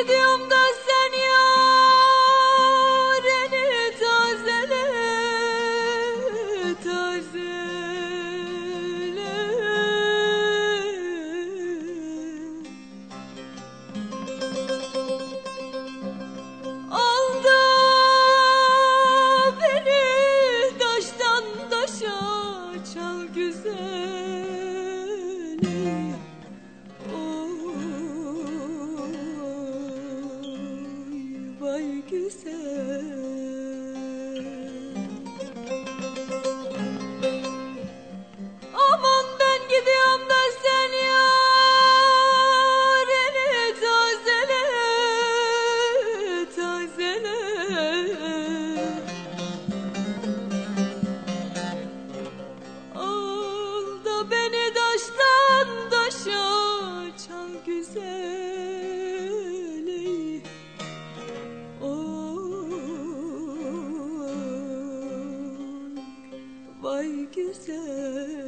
gidiyorum da sen yareni tazele, tazele. Aldı beni taştan taşa, çal güzeli. Oy vay güzel. Aman ben gidiyorum da sen yareni tazele, tazele. Al da beni taştan taşa, çal güzeli. Oy vay güzel.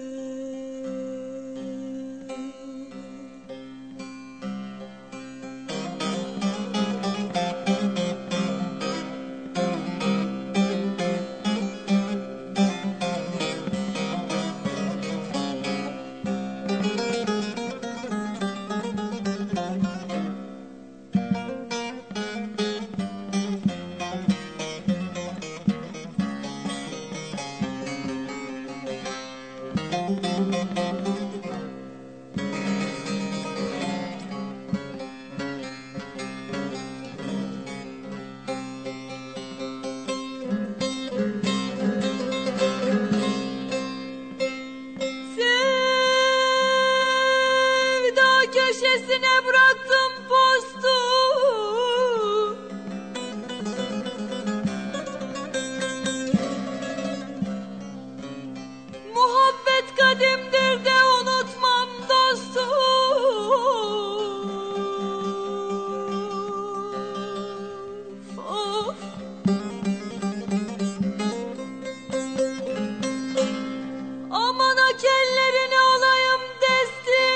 Sevda köşesine bıraktım postu, muhabbet kadimdir de unutmam dostu. Of. Aman ha kellerini olayım desti,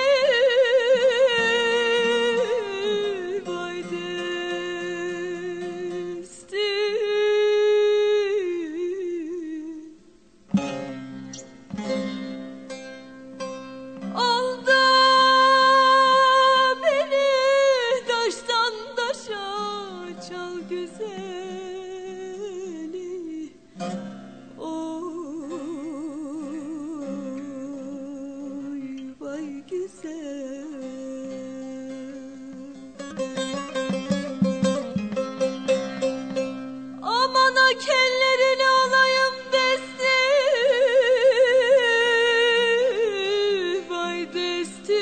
vay desti. Aldı beni taştan taşa, çal güzeli. Oy vay güzel. Aman ha kellerini olayım desti, vay desti.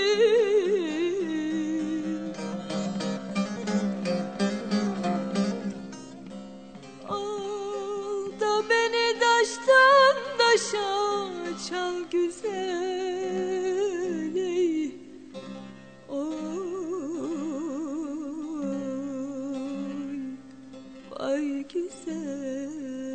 Al da beni taştan taşa, çal güzeli. Oy vay güzel.